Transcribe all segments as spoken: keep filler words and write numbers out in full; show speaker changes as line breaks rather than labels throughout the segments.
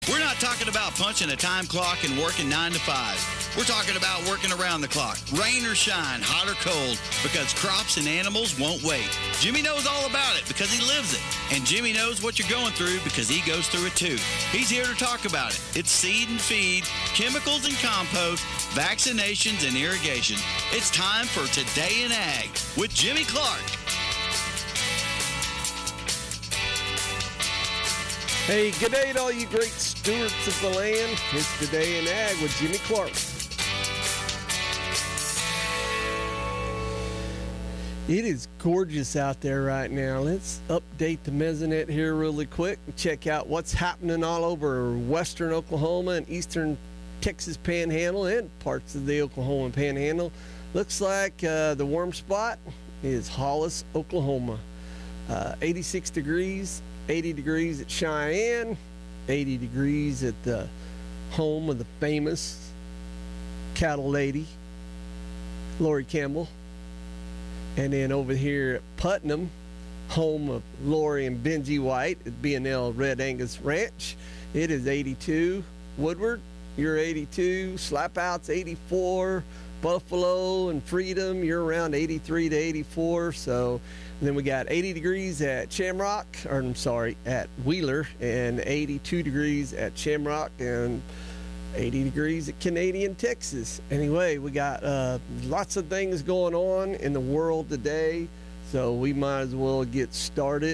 We're not talking about punching a time clock and working nine to five. We're talking about working around the clock, rain or shine, hot or cold, because crops and animals won't wait. Jimmy knows all about it because he lives it. And Jimmy knows what you're going through because he goes through it too. He's here to talk about it. It's seed and feed, chemicals and compost, vaccinations and irrigation. It's time for Today in Ag with Jimmy Clark.
Hey, good day to all you great stewards of the land. It's Today in Ag with Jimmy Clark. It is gorgeous out there right now. Let's update the Mesonet here really quick and check out what's happening all over western Oklahoma and eastern Texas Panhandle and parts of the Oklahoma Panhandle. Looks like uh, the warm spot is Hollis, Oklahoma. Uh, eighty-six degrees. eighty degrees at Cheyenne, eighty degrees at the home of the famous cattle lady, Lori Campbell. And then over here at Putnam, home of Lori and Benji White at B and L Red Angus Ranch, it is eighty-two. Woodward, you're eighty-two. Slapouts, eighty-four. Buffalo and Freedom, you're around eighty-three to eighty-four. So and then we got eighty degrees at Shamrock, or I'm sorry, at Wheeler, and eighty-two degrees at Shamrock, and eighty degrees at Canadian, Texas. Anyway, we got uh, lots of things going on in the world today, so we might as well get started.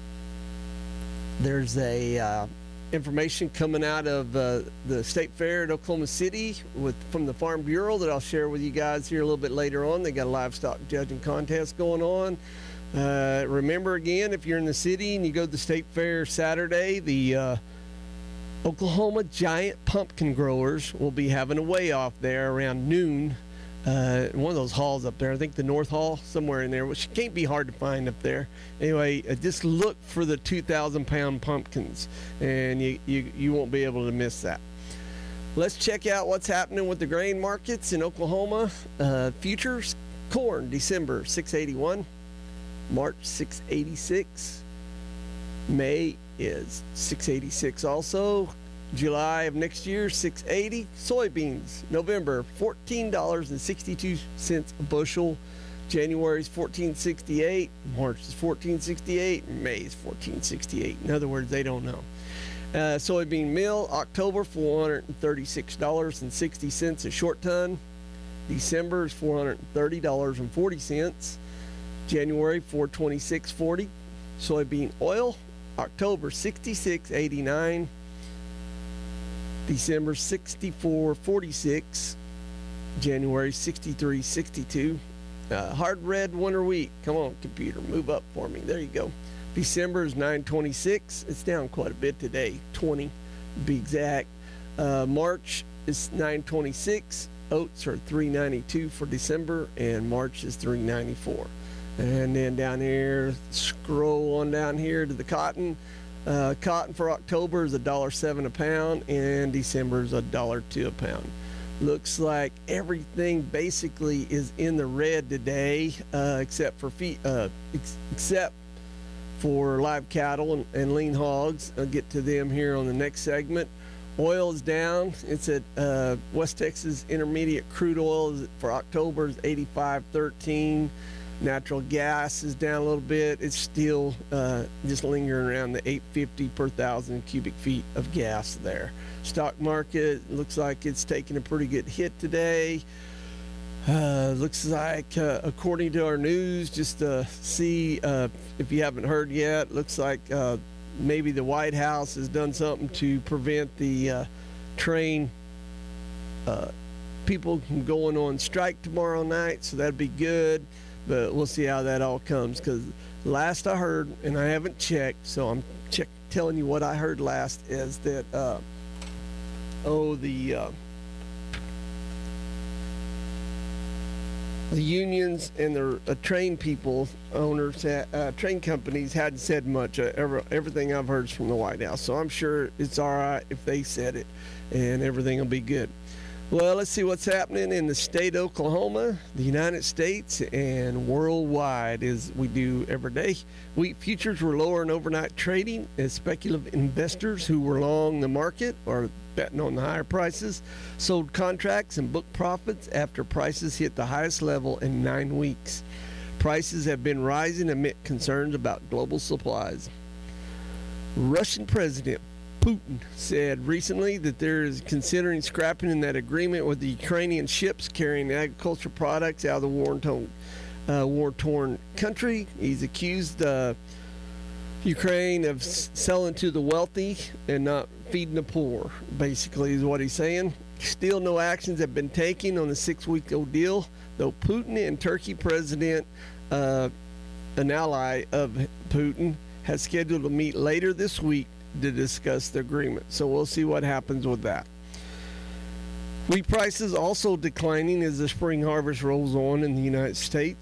There's a uh, information coming out of uh, the State Fair at Oklahoma City with from the Farm Bureau that I'll share with you guys here a little bit later on. They got a livestock judging contest going on. Uh, remember again, if you're in the city and you go to the State Fair Saturday, the uh, Oklahoma Giant Pumpkin Growers will be having a weigh-off there around noon. Uh, one of those halls up there, I think the North Hall, somewhere in there, which can't be hard to find up there. Anyway, uh, just look for the two thousand pound pumpkins, and you, you, you won't be able to miss that. Let's check out what's happening with the grain markets in Oklahoma. Uh, futures, corn, December, six eighty-one. March, six eighty-six. May is six eighty-six also. July of next year, six eighty. Soybeans, November, fourteen dollars and sixty-two cents a bushel. January is fourteen sixty-eight. March is fourteen sixty-eight. May is fourteen sixty-eight. In other words, they don't know. Uh, soybean meal, October, four hundred thirty-six dollars and sixty cents a short ton. December is four hundred thirty dollars and forty cents. January, four twenty-six forty. Soybean oil, October, sixty-six eighty-nine. December, sixty-four forty-six. January, sixty-three sixty-two. Uh, hard red winter wheat. Come on, computer, move up for me. There you go. December is nine twenty-six. It's down quite a bit today, twenty to be exact. Uh, March is nine twenty-six. Oats are three ninety-two for December, and March is three ninety-four. And then down here, scroll on down here to the cotton. Uh, cotton for October is one dollar and seven cents a pound, and December is one dollar and two cents a pound. Looks like everything basically is in the red today, uh, except for feet, uh, ex- except for live cattle and, and lean hogs. I'll get to them here on the next segment. Oil is down. It's at uh, West Texas Intermediate crude oil is, for October is eighty-five thirteen. Natural gas is down a little bit. It's still uh, just lingering around the eight fifty per thousand cubic feet of gas there. Stock market looks like it's taking a pretty good hit today. Uh, looks like, uh, according to our news, just to see uh, if you haven't heard yet, looks like uh, maybe the White House has done something to prevent the uh, train uh, people from going on strike tomorrow night, so that'd be good. But we'll see how that all comes, because last I heard, and I haven't checked, so I'm check, telling you what I heard last, is that, uh, oh, the uh, the unions and the uh, train people, owners, uh, train companies hadn't said much. Uh, ever, everything I've heard is from the White House, so I'm sure it's all right if they said it, and everything will be good. Well, let's see what's happening in the state of Oklahoma, the United States, and worldwide as we do every day. Wheat futures were lower in overnight trading as speculative investors who were long the market or betting on the higher prices sold contracts and booked profits after prices hit the highest level in nine weeks. Prices have been rising amid concerns about global supplies. Russian President Putin said recently that there is considering scrapping in that agreement with the Ukrainian ships carrying agricultural products out of the war-torn, uh, war-torn country. He's accused uh, Ukraine of s- selling to the wealthy and not feeding the poor, basically is what he's saying. Still no actions have been taken on the six-week-old deal, though Putin and Turkey President, uh, an ally of Putin, has scheduled to meet later this week to discuss the agreement. So we'll see what happens with that. Wheat prices also declining as the spring harvest rolls on in the United States.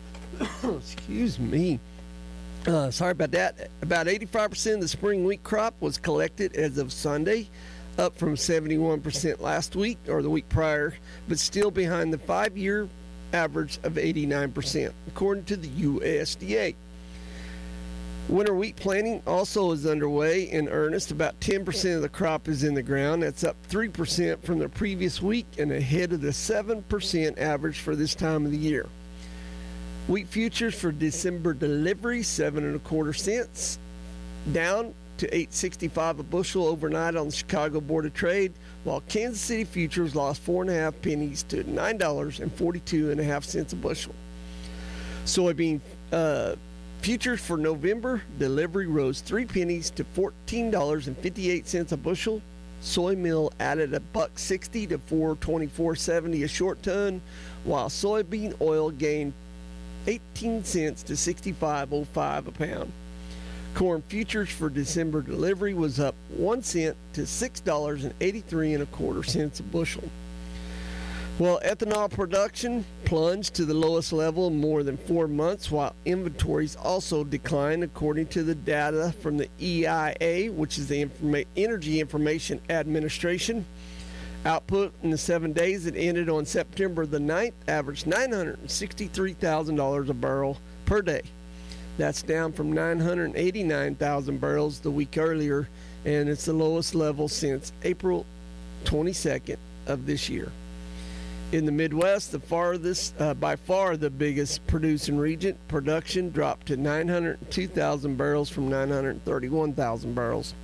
Excuse me. Uh, sorry about that. About eighty-five percent of the spring wheat crop was collected as of Sunday, up from seventy-one percent last week or the week prior, but still behind the five-year average of eighty-nine percent, according to the U S D A. Winter wheat planting also is underway in earnest. About ten percent of the crop is in the ground. That's up three percent from the previous week and ahead of the seven percent average for this time of the year. Wheat futures for December delivery, seven and a quarter cents, down to eight sixty-five a bushel overnight on the Chicago Board of Trade, while Kansas City futures lost four and a half pennies to nine dollars and forty-two and a half cents a bushel. Soybean uh, futures for November delivery rose three pennies to fourteen dollars and fifty-eight cents a bushel. Soy meal added a buck sixty to four twenty-four seventy a short ton, while soybean oil gained eighteen cents to sixty-five oh five a pound. Corn futures for December delivery was up one cent to six dollars and eighty-three and a quarter cents a bushel. Well, ethanol production plunged to the lowest level in more than four months, while inventories also declined, according to the data from the E I A, which is the Informa- Energy Information Administration. Output in the seven days that ended on September the ninth averaged nine hundred sixty-three thousand dollars a barrel per day. That's down from nine hundred eighty-nine thousand barrels the week earlier, and it's the lowest level since April twenty-second of this year. In the Midwest, the farthest, uh, by far the biggest producing region, production dropped to nine hundred two thousand barrels from nine hundred thirty-one thousand barrels.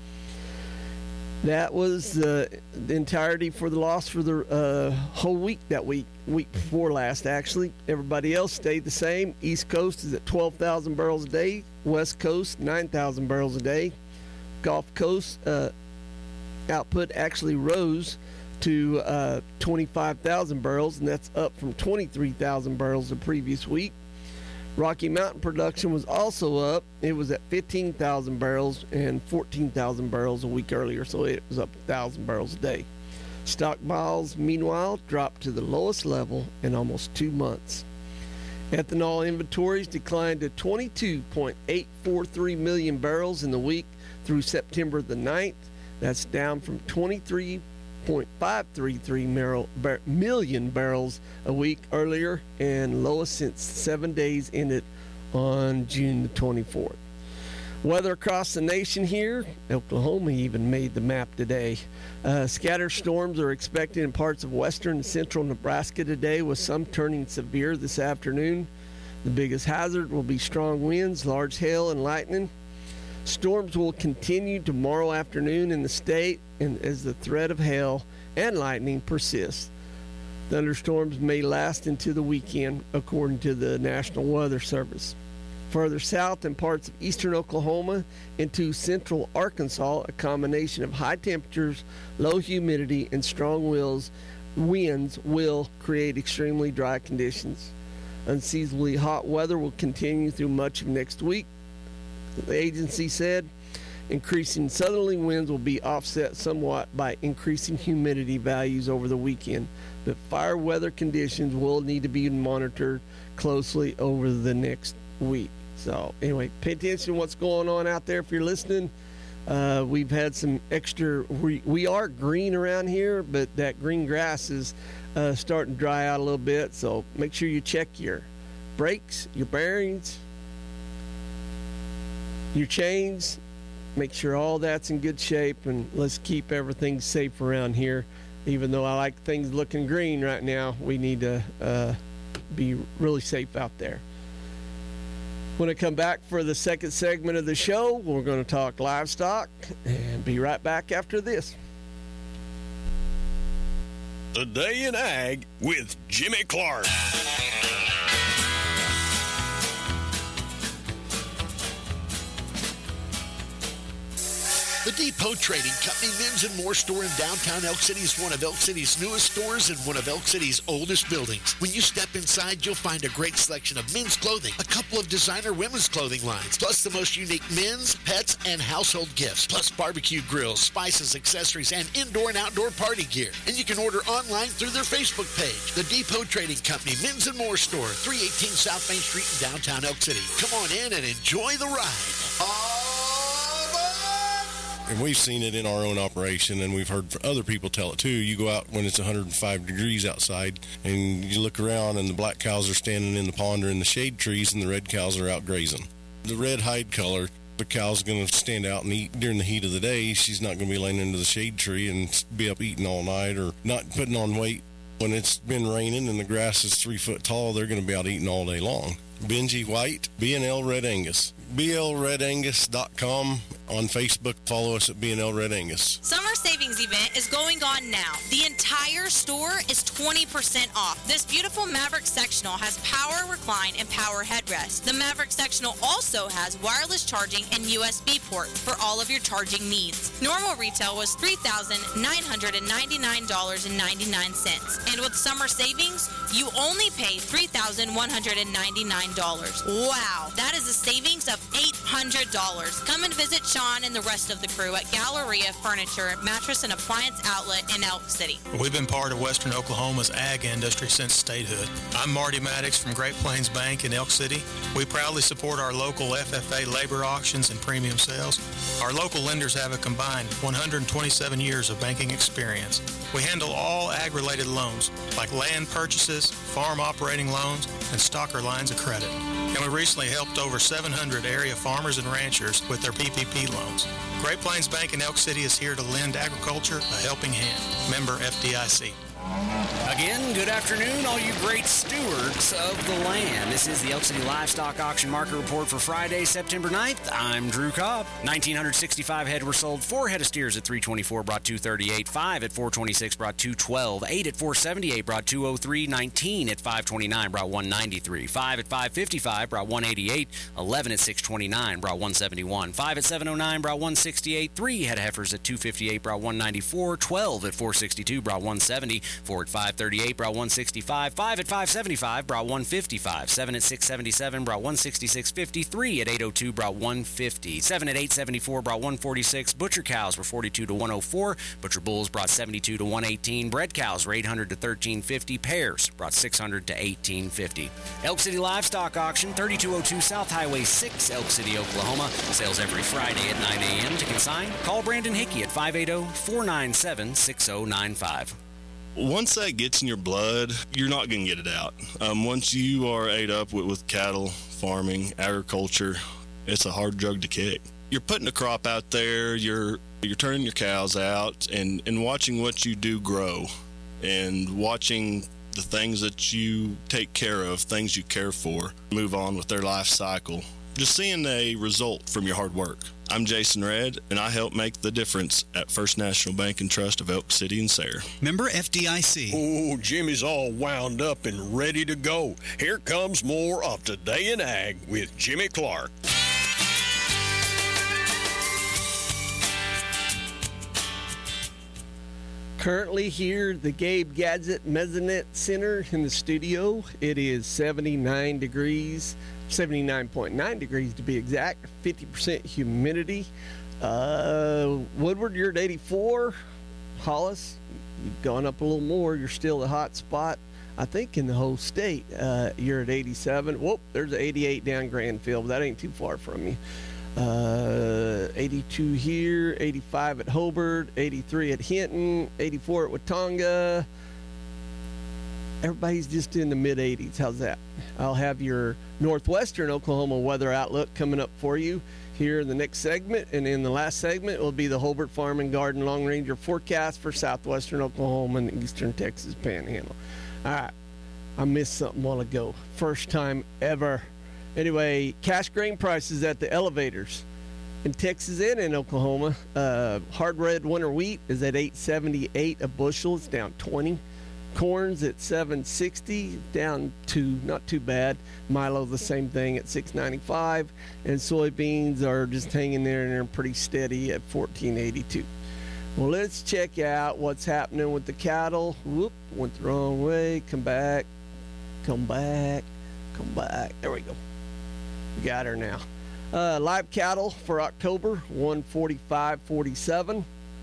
That was uh, the entirety for the loss for the uh, whole week that week, week before last, actually. Everybody else stayed the same. East Coast is at twelve thousand barrels a day. West Coast, nine thousand barrels a day. Gulf Coast uh, output actually rose to uh, twenty-five thousand barrels, and that's up from twenty-three thousand barrels the previous week. Rocky Mountain production was also up. It was at fifteen thousand barrels and fourteen thousand barrels a week earlier, so it was up one thousand barrels a day. Stockpiles, meanwhile, dropped to the lowest level in almost two months. Ethanol inventories declined to twenty-two point eight four three million barrels in the week through September the ninth. That's down from twenty-three point five three three million barrels a week earlier, and lowest since seven days ended on June the twenty-fourth. Weather across the nation here. Oklahoma even made the map today. Uh, scattered storms are expected in parts of western and central Nebraska today, with some turning severe this afternoon. The biggest hazard will be strong winds, large hail, and lightning. Storms will continue tomorrow afternoon in the state, and as the threat of hail and lightning persists. Thunderstorms may last into the weekend, according to the National Weather Service. Further south in parts of eastern Oklahoma into central Arkansas, a combination of high temperatures, low humidity, and strong winds, winds will create extremely dry conditions. Unseasonably hot weather will continue through much of next week. The agency said increasing southerly winds will be offset somewhat by increasing humidity values over the weekend. The fire weather conditions will need to be monitored closely over the next week. So anyway, pay attention to what's going on out there if you're listening. Uh, we've had some extra, we, we are green around here, but that green grass is uh, starting to dry out a little bit. So make sure you check your brakes, your bearings, your chains. Make sure all that's in good shape, and let's keep everything safe around here. Even though I like things looking green right now, we need to uh, be really safe out there. When I come back for the second segment of the show, we're going to talk livestock and be right back after this.
The Day in Ag with Jimmy Clark.
The Depot Trading Company Men's and More store in downtown Elk City is one of Elk City's newest stores and one of Elk City's oldest buildings. When you step inside, you'll find a great selection of men's clothing, a couple of designer women's clothing lines, plus the most unique men's, pets, and household gifts, plus barbecue grills, spices, accessories, and indoor and outdoor party gear. And you can order online through their Facebook page. The Depot Trading Company Men's and More store, three eighteen South Main Street in downtown Elk City. Come on in and enjoy the ride.
And we've seen it in our own operation, and we've heard other people tell it too. You go out when it's one hundred five degrees outside, and you look around, and the black cows are standing in the pond or in the shade trees, and the red cows are out grazing. The red hide color, the cow's going to stand out and eat during the heat of the day. She's not going to be laying into the shade tree and be up eating all night or not putting on weight. When it's been raining and the grass is three foot tall, they're going to be out eating all day long. Benji White, B and L Red Angus. B L red angus dot com. On Facebook, follow us at B and L Red Angus.
Summer savings event is going on now. The entire store is twenty percent off. This beautiful Maverick sectional has power recline and power headrest. The Maverick sectional also has wireless charging and U S B port for all of your charging needs. Normal retail was three thousand nine hundred ninety-nine dollars and ninety-nine cents. And with summer savings, you only pay three thousand one hundred ninety-nine dollars. Wow, that is a savings of eight hundred dollars. Come and visit Sean and the rest of the crew at Galleria Furniture, Mattress and Appliance Outlet in Elk City.
We've been part of Western Oklahoma's ag industry since statehood. I'm Marty Maddox from Great Plains Bank in Elk City. We proudly support our local F F A labor auctions and premium sales. Our local lenders have a combined one hundred twenty-seven years of banking experience. We handle all ag-related loans, like land purchases, farm operating loans, and stocker lines of credit. And we recently helped over seven hundred area farmers and ranchers with their P P P loans. Great Plains Bank in Elk City is here to lend agriculture a helping hand. Member F D I C.
Again, good afternoon, all you great stewards of the land. This is the Elk City Livestock Auction Market Report for Friday, September ninth. I'm Drew Cobb. one thousand nine hundred sixty-five head were sold. Four head of steers at three twenty-four brought two thirty-eight. Five at four twenty-six brought two twelve. Eight at four seventy-eight brought two oh three. Nineteen at five twenty-nine brought one ninety-three. Five at five fifty-five brought one eighty-eight. Eleven at six twenty-nine brought one seventy-one. Five at seven oh nine brought one sixty-eight. Three head of heifers at two fifty-eight brought one ninety-four. Twelve at four sixty-two brought one seventy. Four at five thirty-eight brought one sixty-five. Five at five seventy-five brought one fifty-five. Seven at six seventy-seven brought one sixty-six fifty. Three at eight oh two brought one fifty. Seven at eight seventy-four brought one forty-six. Butcher cows were forty-two to one oh four. Butcher bulls brought seventy-two to one eighteen. Bred cows were eight hundred to thirteen fifty. Pairs brought six hundred to eighteen fifty. Elk City Livestock Auction, thirty-two oh two South Highway six, Elk City, Oklahoma. Sales every Friday at nine a.m. To consign, call Brandon Hickey at five eight zero, four nine seven, six zero nine five.
Once that gets in your blood, you're not going to get it out. Um, once you are ate up with, with cattle, farming, agriculture, it's a hard drug to kick. You're putting a crop out there, you're you're turning your cows out, and, and watching what you do grow, and watching the things that you take care of, things you care for, move on with their life cycle. Just seeing a result from your hard work. I'm Jason Redd, and I help make the difference at First National Bank and Trust of Elk City and Sayre.
Member F D I C.
Oh, Jimmy's all wound up and ready to go. Here comes more of Today in Ag with Jimmy Clark.
Currently here at the Gabe Gadget Mezzanette Center in the studio. It is seventy-nine degrees, seventy-nine point nine degrees to be exact, fifty percent humidity. Uh, Woodward, you're at eighty-four. Hollis, you've gone up a little more. You're still a hot spot, I think, in the whole state. Uh, you're at eighty-seven. Whoop, there's an eighty-eight down Granville. That ain't too far from you. Uh, eighty-two here, eighty-five at Hobart, eighty-three at Hinton, eighty-four at Watonga. Everybody's just in the mid eighties. How's that? I'll have your northwestern Oklahoma weather outlook coming up for you here in the next segment. And in the last segment will be the Hobart Farm and Garden Long Ranger forecast for southwestern Oklahoma and eastern Texas Panhandle. All right. I missed something a while ago. First time ever. Anyway, cash grain prices at the elevators in Texas and in Oklahoma. Uh, hard red winter wheat is at eight seventy-eight a bushel. It's down twenty. Corn's at seven sixty, down to not too bad. Milo the same thing at six ninety-five, and soybeans are just hanging there and they're pretty steady at fourteen eighty-two. Well, let's check out what's happening with the cattle. Whoop, went the wrong way. Come back, come back, come back. There we go. We got her now. Uh, live cattle for October, one forty-five forty-seven.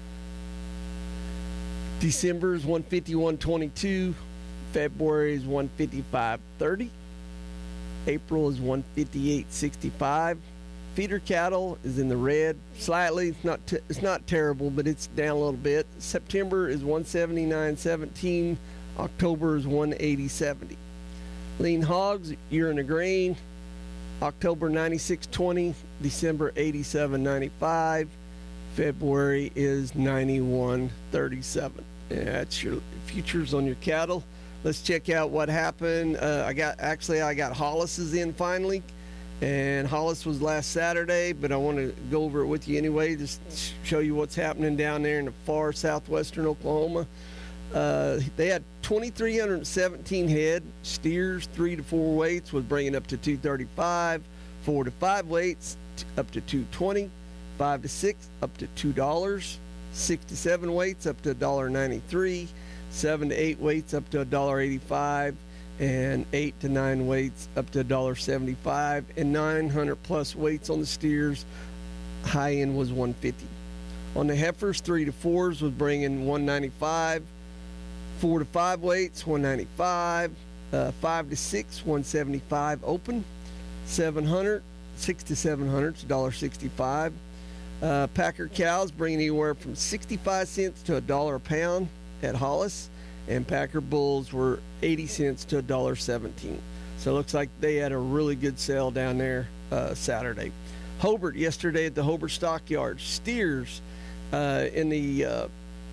December is one fifty-one twenty-two. February is one fifty-five thirty. April is one fifty-eight sixty-five. Feeder cattle is in the red slightly. It's not t- it's not terrible, but it's down a little bit. September is one seventy-nine seventeen. October is one eighty seventy. Lean hogs, year in the grain. October ninety-six twenty. December eighty-seven ninety-five. February is ninety-one thirty-seven. Yeah, that's your futures on your cattle. Let's check out what happened. Uh, I got actually I got Hollis's in finally, and Hollis was last Saturday, but I want to go over it with you anyway, just show you what's happening down there in the far southwestern Oklahoma. Uh, they had two thousand three hundred seventeen head. Steers three to four weights was bringing up to two thirty-five. Four to five weights up to two twenty. Five to six up to two dollars. Six to seven weights up to one dollar ninety-three. Seven to eight weights up to one dollar eighty-five. And eight to nine weights up to one dollar seventy-five. And nine hundred plus weights on the steers. High end was one fifty. On the heifers, three to fours was bringing one ninety-five. Four to five weights, one ninety-five. Uh, five to six, one seventy-five open. seven hundred, six to seven hundred, one dollar sixty-five. Uh, Packer cows bringing anywhere from sixty-five cents to a dollar a pound at Hollis, and Packer bulls were eighty cents to a dollar seventeen. So it looks like they had a really good sale down there uh, Saturday. Hobart yesterday at the Hobart Stockyards. Steers uh, in the uh,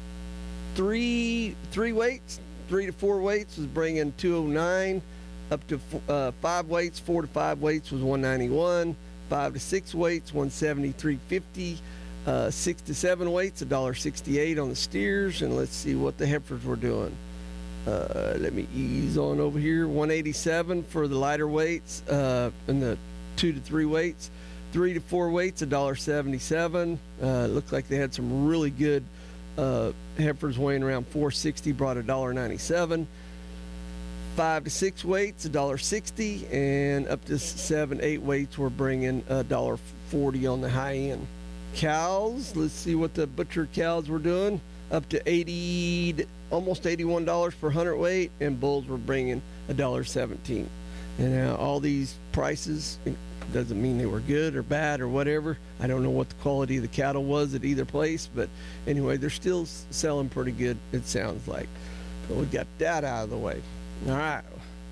three three weights, three to four weights was bringing two oh nine. Up to uh, five weights, four to five weights was one ninety-one. Five to six weights, one seventy-three fifty. Uh, six to seven weights, one dollar sixty-eight on the steers. And let's see what the heifers were doing. Uh, let me ease on over here. one eighty-seven for the lighter weights, uh, and the two to three weights. Three to four weights, one dollar seventy-seven. Uh, looked like they had some really good uh, heifers weighing around four sixty, brought one dollar ninety-seven. Five to six weights, one dollar sixty, and up to seven, eight weights, we're bringing one dollar forty on the high end. Cows, let's see what the butcher cows were doing. Up to eighty, almost eighty-one dollars per hundredweight, and bulls were bringing one dollar seventeen. And uh, all these prices, it doesn't mean they were good or bad or whatever. I don't know what the quality of the cattle was at either place, but anyway, they're still selling pretty good, it sounds like. So we got that out of the way. All right.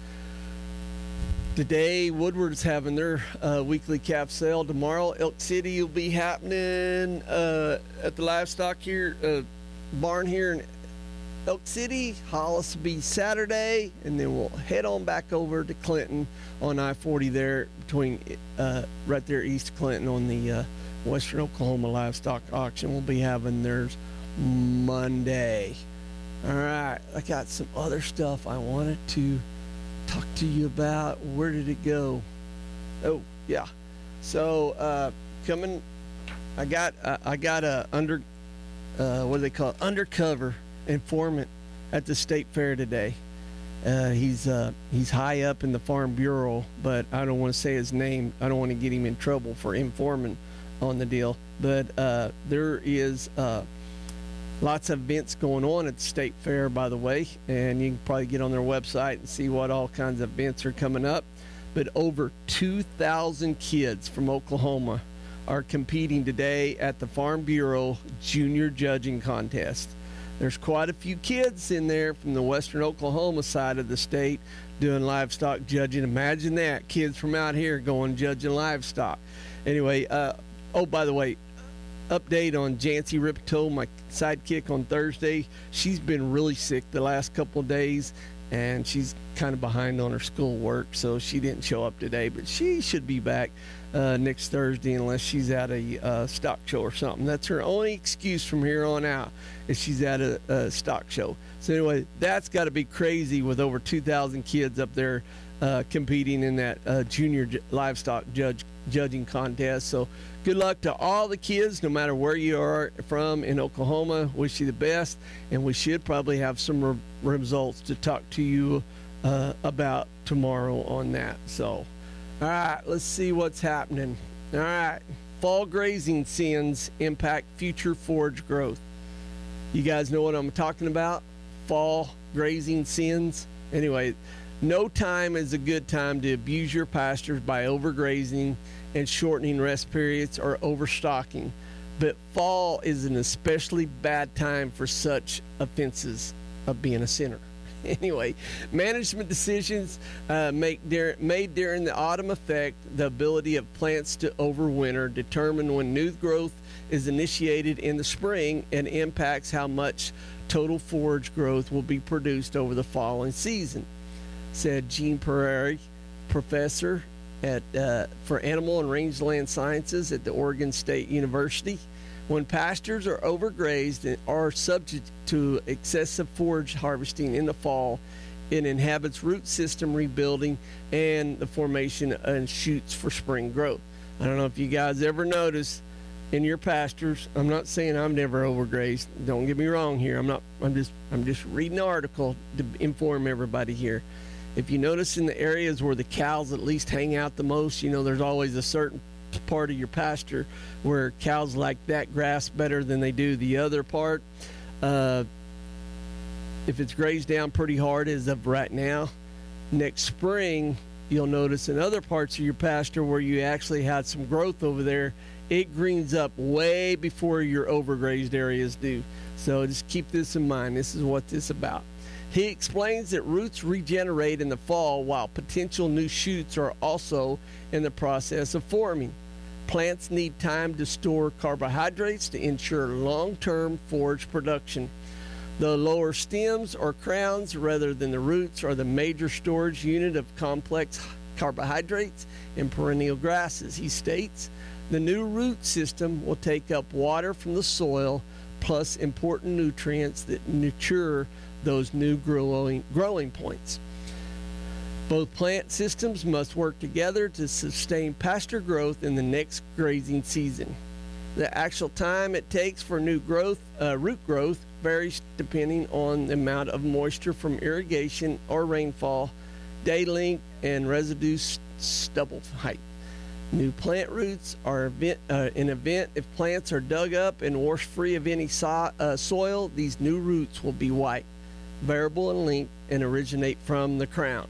Today, Woodward's having their uh, weekly calf sale. Tomorrow, Elk City will be happening uh, at the livestock here, uh, barn here in Elk City. Hollis will be Saturday, and then we'll head on back over to Clinton on I forty there, between uh, right there east of Clinton on the uh, Western Oklahoma Livestock Auction. We'll be having theirs Monday. All right, I got some other stuff I wanted to talk to you about. Where did it go? Oh, yeah. So uh, coming, I got uh, I got a under uh, what do they call it? Undercover informant at the state fair today. Uh, he's uh, he's high up in the Farm Bureau, but I don't want to say his name. I don't want to get him in trouble for informing on the deal. But uh, there is. Uh, Lots of events going on at the state fair, by the way, and you can probably get on their website and see what all kinds of events are coming up. But over two thousand kids from Oklahoma are competing today at the Farm Bureau Junior Judging Contest. There's quite a few kids in there from the western Oklahoma side of the state doing livestock judging. Imagine that, kids from out here going judging livestock. Anyway, uh, oh, by the way, update on Jancy Ripito, my sidekick on Thursday. She's been really sick the last couple of days, and she's kind of behind on her schoolwork, so she didn't show up today, but she should be back uh, next Thursday unless she's at a uh, stock show or something. That's her only excuse from here on out, is she's at a, a stock show. So anyway, that's got to be crazy with over two thousand kids up there uh, competing in that uh, junior j- livestock judge judging contest. So good luck to all the kids, no matter where you are from in Oklahoma. Wish you the best, and we should probably have some re- results to talk to you uh, about tomorrow on that. So, all right, let's see what's happening. All right, fall grazing sins impact future forage growth. You guys know what I'm talking about? Fall grazing sins. Anyway, no time is a good time to abuse your pastures by overgrazing and shortening rest periods or overstocking. But fall is an especially bad time for such offenses of being a sinner. Anyway, management decisions uh, make der- made during the autumn affect the ability of plants to overwinter, determine when new growth is initiated in the spring, and impacts how much total forage growth will be produced over the following season, said Gene Perry, professor at uh, for animal and rangeland sciences at the Oregon State University. When pastures are overgrazed and are subject to excessive forage harvesting in the fall, it inhibits root system rebuilding and the formation of shoots for spring growth. I don't know if you guys ever notice in your pastures. I'm not saying I've never overgrazed. Don't get me wrong here. I'm not. I'm just. I'm just reading the article to inform everybody here. If you notice in the areas where the cows at least hang out the most, you know, there's always a certain part of your pasture where cows like that grass better than they do the other part. Uh, if it's grazed down pretty hard as of right now, next spring you'll notice in other parts of your pasture where you actually had some growth over there, it greens up way before your overgrazed areas do. So just keep this in mind. This is what this is about. He explains that roots regenerate in the fall while potential new shoots are also in the process of forming. Plants need time to store carbohydrates to ensure long-term forage production. The lower stems or crowns, rather than the roots, are the major storage unit of complex carbohydrates in perennial grasses, he states. The new root system will take up water from the soil plus important nutrients that nurture those new growing, growing points. Both plant systems must work together to sustain pasture growth in the next grazing season. The actual time it takes for new growth, uh, root growth varies depending on the amount of moisture from irrigation or rainfall, day length, and residue stubble height. New plant roots are event, uh, an event if plants are dug up and washed free of any so, uh, soil. These new roots will be white, variable in length, and originate from the crown.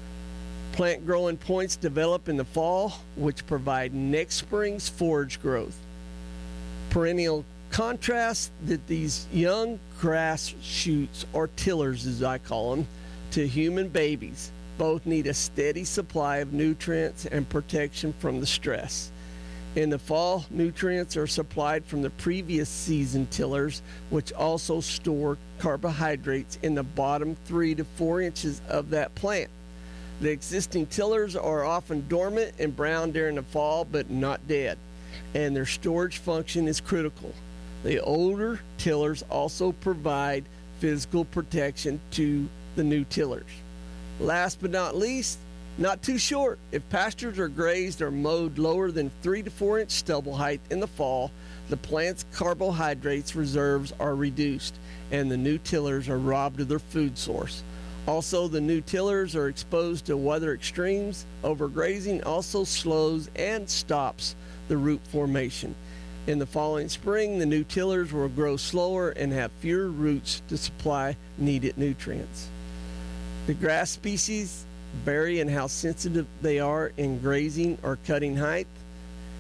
Plant growing points develop in the fall, which provide next spring's forage growth. Perennial contrasts that these young grass shoots, or tillers as I call them, to human babies. Both need a steady supply of nutrients and protection from the stress. In the fall, nutrients are supplied from the previous season tillers, which also store carbohydrates in the bottom three to four inches of that plant. The existing tillers are often dormant and brown during the fall, but not dead, and their storage function is critical. The older tillers also provide physical protection to the new tillers. Last but not least, not too short, if pastures are grazed or mowed lower than three to four inch stubble height in the fall, the plant's carbohydrates reserves are reduced and the new tillers are robbed of their food source. Also, the new tillers are exposed to weather extremes. Overgrazing also slows and stops the root formation. In the following spring, the new tillers will grow slower and have fewer roots to supply needed nutrients. The grass species vary in how sensitive they are in grazing or cutting height.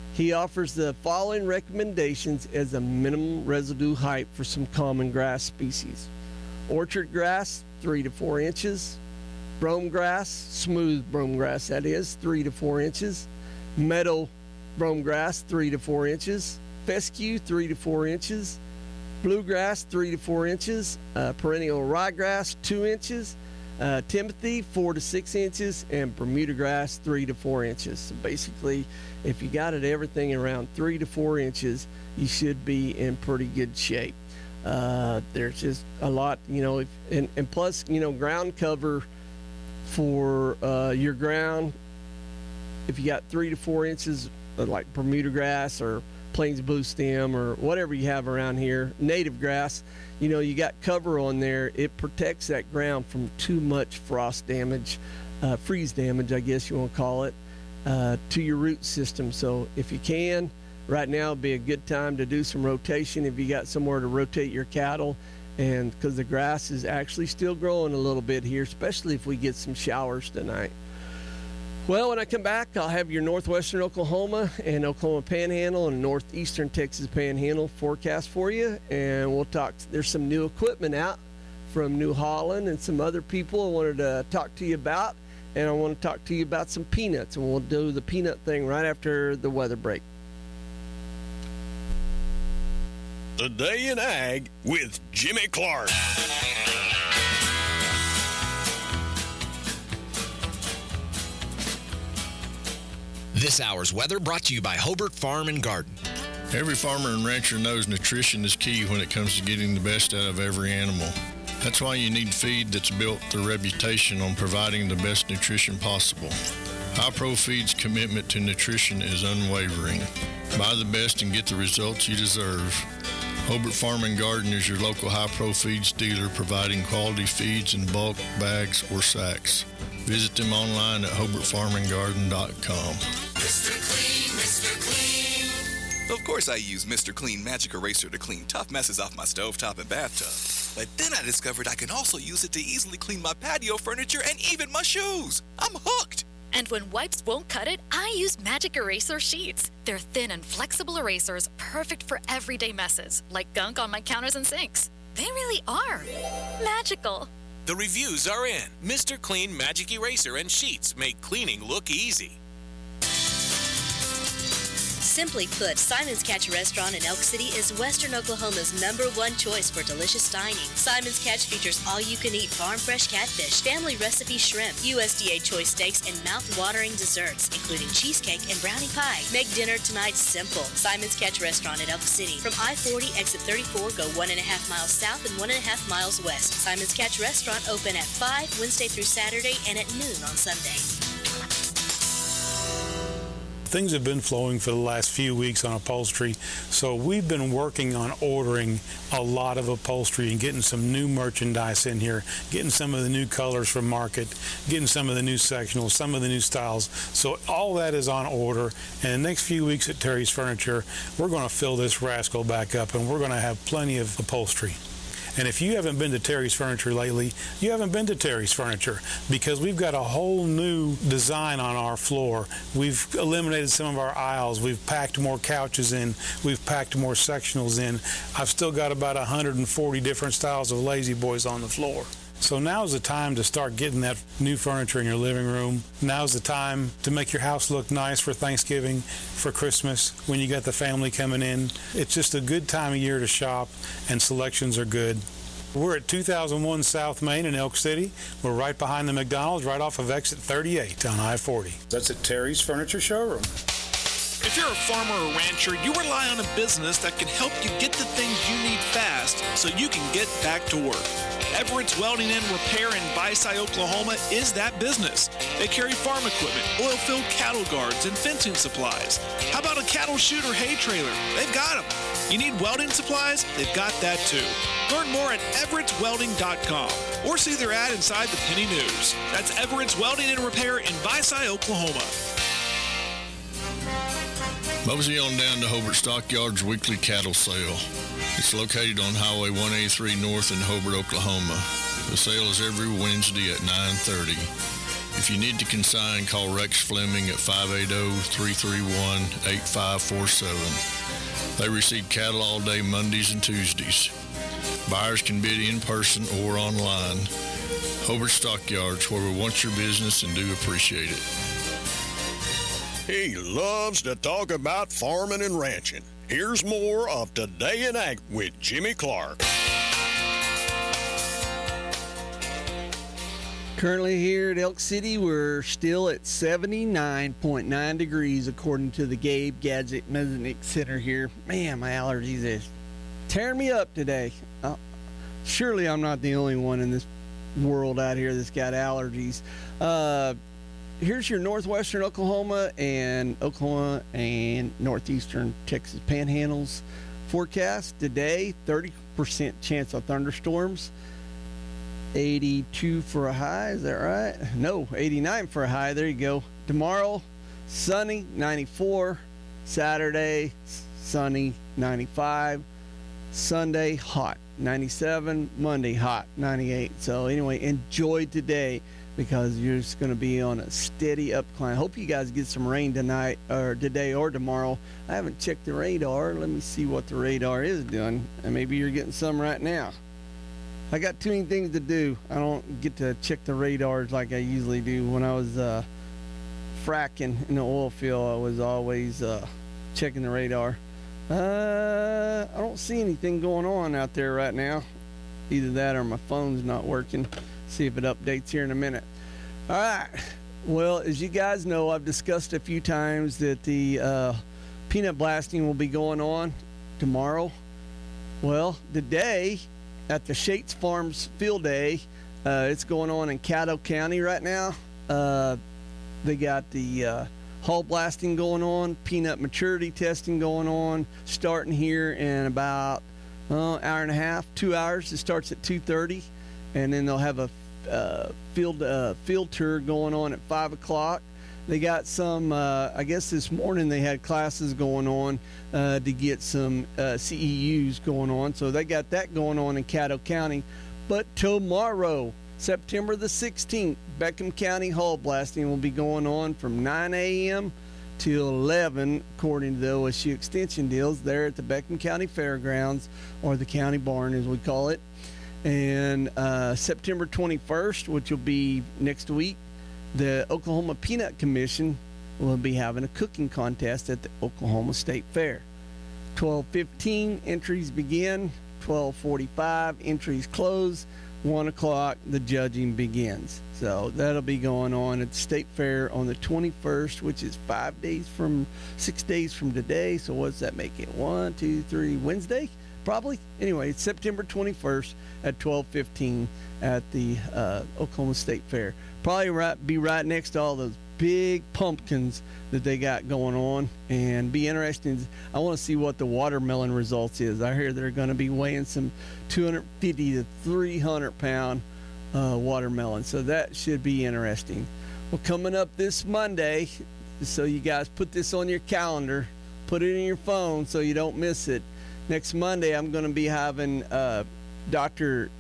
He offers the following recommendations as a minimum residue height for some common grass species. Orchard grass, three to four inches. Brome grass, smooth brome grass that is, three to four inches. Meadow brome grass, three to four inches. Fescue, three to four inches. Bluegrass, three to four inches. Uh, perennial ryegrass, two inches. Uh, Timothy, four to six inches. And Bermuda grass, three to four inches. So basically, if you got it everything around three to four inches, you should be in pretty good shape. Uh, there's just a lot, you know, if, and, and plus, you know, ground cover for uh, your ground. If you got three to four inches of like Bermuda grass or Plains blue stem or whatever you have around here, native grass, you know, you got cover on there. It protects that ground from too much frost damage, uh, freeze damage, I guess you want to call it, uh, to your root system. So if you can, right now would be a good time to do some rotation if you got somewhere to rotate your cattle, and because the grass is actually still growing a little bit here, especially if we get some showers tonight. Well, when I come back, I'll have your northwestern Oklahoma and Oklahoma Panhandle and northeastern Texas Panhandle forecast for you, and we'll talk. There's some new equipment out from New Holland and some other people I wanted to talk to you about, and I want to talk to you about some peanuts, and we'll do the peanut thing right after the weather break.
The Day in Ag with Jimmy Clark.
This hour's weather brought to you by Hobart Farm and Garden.
Every farmer and rancher knows nutrition is key when it comes to getting the best out of every animal. That's why you need feed that's built their reputation on providing the best nutrition possible. Hi-Pro Feed's commitment to nutrition is unwavering. Buy the best and get the results you deserve. Hobart Farm and Garden is your local Hi-Pro Feeds dealer, providing quality feeds in bulk, bags, or sacks. Visit them online at hobart farm and garden dot com.
Mister Clean, Mister Clean. Of course I use Mister Clean Magic Eraser to clean tough messes off my stovetop and bathtub. But then I discovered I can also use it to easily clean my patio furniture and even my shoes. I'm hooked.
And when wipes won't cut it, I use Magic Eraser Sheets. They're thin and flexible erasers, perfect for everyday messes, like gunk on my counters and sinks. They really are magical.
The reviews are in. Mister Clean Magic Eraser and Sheets make cleaning look easy.
Simply put, Simon's Catch Restaurant in Elk City is Western Oklahoma's number one choice for delicious dining. Simon's Catch features all-you-can-eat farm-fresh catfish, family recipe shrimp, U S D A choice steaks, and mouth-watering desserts, including cheesecake and brownie pie. Make dinner tonight simple. Simon's Catch Restaurant in Elk City. From I forty, exit thirty-four, go one and a half miles south and one and a half miles west. Simon's Catch Restaurant open at five Wednesday through Saturday and at noon on Sunday.
Things have been flowing for the last few weeks on upholstery, so we've been working on ordering a lot of upholstery and getting some new merchandise in here, getting some of the new colors from market, getting some of the new sectionals, some of the new styles. So all that is on order, and the next few weeks at Terry's Furniture, we're going to fill this rascal back up, and we're going to have plenty of upholstery. And if you haven't been to Terry's Furniture lately, you haven't been to Terry's Furniture, because we've got a whole new design on our floor. We've eliminated some of our aisles. We've packed more couches in. We've packed more sectionals in. I've still got about one hundred forty different styles of Lazy Boys on the floor. So now's the time to start getting that new furniture in your living room. Now's the time to make your house look nice for Thanksgiving, for Christmas, when you got the family coming in. It's just a good time of year to shop, and selections are good. We're at two thousand one South Main in Elk City. We're right behind the McDonald's, right off of exit thirty-eight on I forty.
That's at Terry's Furniture Showroom.
If you're a farmer or rancher, you rely on a business that can help you get the things you need fast so you can get back to work. Everett's Welding and Repair in Visay, Oklahoma is that business. They carry farm equipment, oil-filled cattle guards, and fencing supplies. How about a cattle chute or hay trailer? They've got them. You need welding supplies? They've got that too. Learn more at everett's welding dot com or see their ad inside the Penny News. That's Everett's Welding and Repair in Visay, Oklahoma.
Mosey on down to Hobart Stockyards weekly cattle sale. It's located on Highway one eighty-three North in Hobart, Oklahoma. The sale is every Wednesday at nine thirty. If you need to consign, call Rex Fleming at five eight zero, three three one, eight five four seven. They receive cattle all day Mondays and Tuesdays. Buyers can bid in person or online. Hobart Stockyards, where we want your business and do appreciate it.
He loves to talk about farming and ranching. Here's more of Today in Ag with Jimmy Clark.
Currently here at Elk City, we're still at seventy-nine point nine degrees according to the Gabe Gadget Mezzanine Center here. Man, my allergies are tearing me up today. Uh, surely I'm not the only one in this world out here that's got allergies. Uh, here's your northwestern Oklahoma and Oklahoma and northeastern Texas panhandles forecast. Today, thirty percent chance of thunderstorms. eighty-two for a high, is that right? No, eighty-nine for a high. There you go. Tomorrow, sunny, ninety-four. Saturday, sunny, ninety-five. Sunday, hot, ninety-seven. Monday, hot, ninety-eight. So anyway, enjoy today because you're just going to be on a steady upcline. Hope you guys get some rain tonight or today or tomorrow. I haven't checked the radar. Let me see what the radar is doing. And maybe you're getting some right now. I got too many things to do. I don't get to check the radars like I usually do. When I was uh, fracking in the oil field, I was always uh, checking the radar. Uh, I don't see anything going on out there right now. Either that or my phone's not working. See if it updates here in a minute. All right. Well, as you guys know, I've discussed a few times that the uh, peanut blasting will be going on tomorrow. Well, today at the Shates Farms Field Day, uh, it's going on in Caddo County right now. Uh, they got the uh, hull blasting going on, peanut maturity testing going on, starting here in about uh, hour and a half, two hours. It starts at two thirty, and then they'll have a uh, field uh, field tour going on at five o'clock. They got some, uh, I guess this morning they had classes going on uh, to get some uh, C E Us going on. So they got that going on in Caddo County. But tomorrow, September the sixteenth, Beckham County hull blasting will be going on from nine a.m. to eleven, according to the O S U extension deals there at the Beckham County Fairgrounds, or the county barn as we call it. And uh, September twenty-first, which will be next week, the Oklahoma Peanut Commission will be having a cooking contest at the Oklahoma State Fair. twelve fifteen entries begin, twelve forty-five entries close, one o'clock the judging begins. So that'll be going on at the State Fair on the twenty-first, which is five days from, six days from today. So what's that make it? One, two, three, Wednesday? Probably. Anyway, it's September twenty-first at twelve fifteen at the uh, Oklahoma State Fair. Probably right, be right next to all those big pumpkins that they got going on, and be interesting. I want to see what the watermelon results is. I hear they're going to be weighing some two hundred fifty to three hundred pound uh, watermelon, so that should be interesting. Well, coming up this Monday, so you guys put this on your calendar, put it in your phone so you don't miss it. Next Monday, I'm going to be having uh, Doctor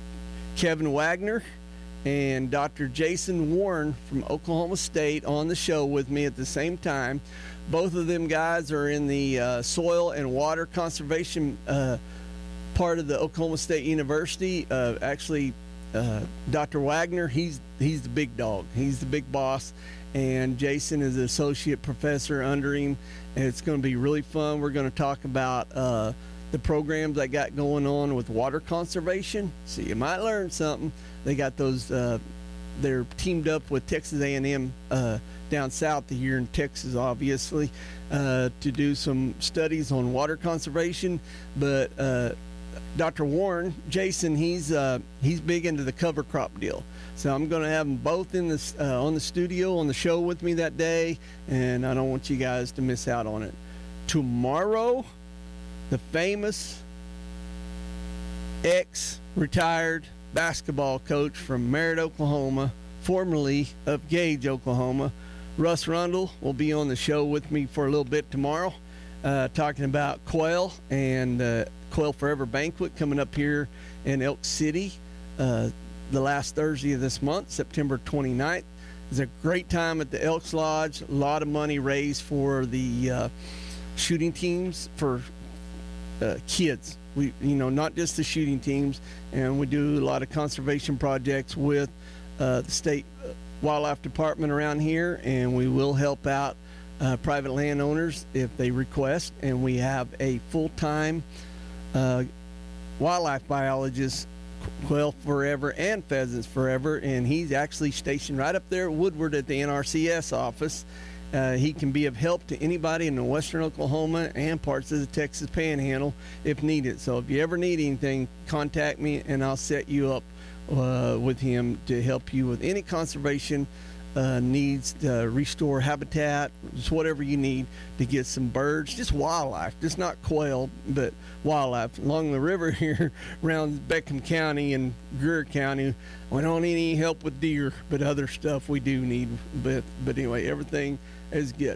Kevin Wagner and Doctor Jason Warren from Oklahoma State on the show with me at the same time. Both of them guys are in the uh, soil and water conservation uh, part of the Oklahoma State University. Uh, actually, uh, Doctor Wagner, he's he's the big dog. He's the big boss. And Jason is an associate professor under him. And it's going to be really fun. We're going to talk about uh, the programs I got going on with water conservation. So you might learn something. They got those, uh, they're teamed up with Texas A and M uh, down south here in Texas, obviously, uh, to do some studies on water conservation. But uh, Doctor Warren, Jason, he's uh, he's big into the cover crop deal. So I'm going to have them both in this uh, on the studio on the show with me that day, and I don't want you guys to miss out on it. Tomorrow, the famous ex-retired basketball coach from Merritt, Oklahoma, formerly of Gage, Oklahoma, Russ Rundle, will be on the show with me for a little bit tomorrow, uh, talking about quail and uh, Quail Forever Banquet coming up here in Elk City uh, the last Thursday of this month, September twenty-ninth. It's a great time at the Elks Lodge. A lot of money raised for the uh, shooting teams for uh, kids. We, you know, not just the shooting teams, and we do a lot of conservation projects with uh, the state wildlife department around here, and we will help out uh, private landowners if they request. And we have a full-time uh, wildlife biologist, Quail Forever and Pheasants Forever, and he's actually stationed right up there at Woodward at the N R C S office. Uh, he can be of help to anybody in the western Oklahoma and parts of the Texas Panhandle if needed. So if you ever need anything, contact me and I'll set you up uh, with him to help you with any conservation uh, needs, to restore habitat, just whatever you need to get some birds, just wildlife, just not quail, but wildlife. Along the river here around Beckham County and Greer County, we don't need any help with deer, but other stuff we do need. But, but anyway, everything is good.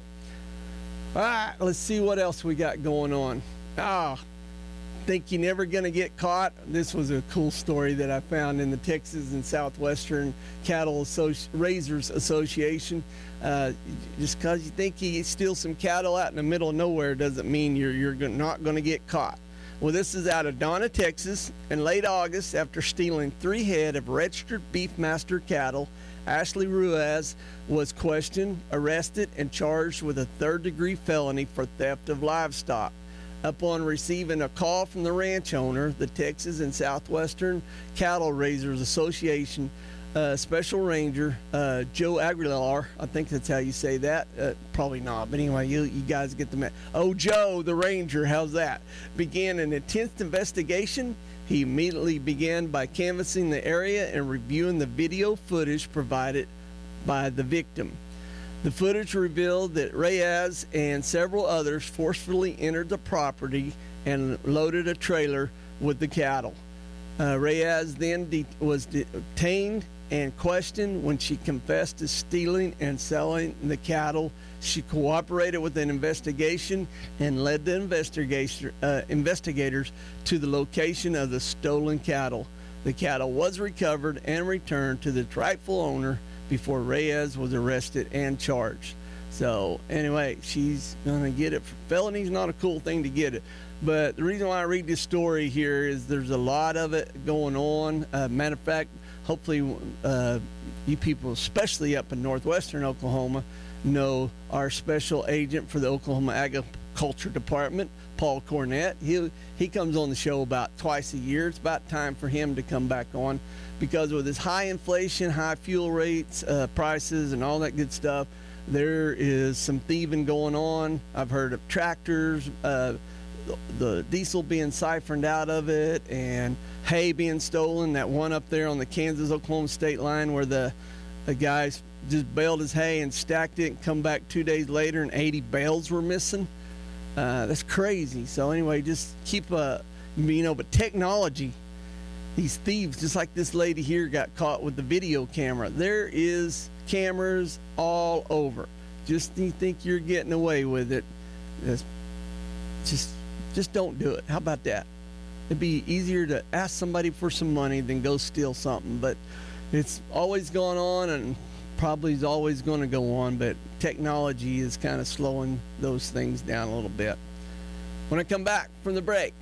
All right, let's see what else we got going on. Ah, think you're never going to get caught? This was a cool story that I found in the Texas and Southwestern Cattle Associ- Raisers Association. Uh, just because you think you steal some cattle out in the middle of nowhere doesn't mean you're, you're not going to get caught. Well, this is out of Donna, Texas. In late August, after stealing three head of registered Beefmaster cattle, Ashley Ruiz was questioned, arrested, and charged with a third-degree felony for theft of livestock. Upon receiving a call from the ranch owner, the Texas and Southwestern Cattle Raisers Association uh, Special Ranger uh, Joe Aguilar, I think that's how you say that. Uh, probably not, but anyway, you, you guys get the message. Oh, Joe, the Ranger, how's that? Began an intense investigation. He immediately began by canvassing the area and reviewing the video footage provided by the victim. The footage revealed that Reyes and several others forcefully entered the property and loaded a trailer with the cattle. Uh, Reyes then de- was detained and questioned. When she confessed to stealing and selling the cattle, she cooperated with an investigation and led the investigator, uh, investigators to the location of the stolen cattle. The cattle was recovered and returned to the rightful owner before Reyes was arrested and charged. So anyway, she's gonna get it for felonies. Not a cool thing to get it, but the reason why I read this story here is there's a lot of it going on. Uh, matter of fact, hopefully uh, you people, especially up in northwestern Oklahoma, know our special agent for the Oklahoma Agriculture Department, Paul Cornett. He he comes on the show about twice a year. It's about time for him to come back on, because with his high inflation, high fuel rates, uh, prices, and all that good stuff, there is some thieving going on. I've heard of tractors, uh, the, the diesel being siphoned out of it, and hay being stolen. That one up there on the Kansas-Oklahoma state line where the, the guys just baled his hay and stacked it and come back two days later and eighty bales were missing. Uh, that's crazy. So anyway, just keep a, you know, but technology, these thieves, just like this lady here got caught with the video camera. There is cameras all over. Just you think you're getting away with it, just, just, just don't do it. How about that? It'd be easier to ask somebody for some money than go steal something, but it's always gone on and probably is always going to go on, but technology is kind of slowing those things down a little bit. When I come back from the break,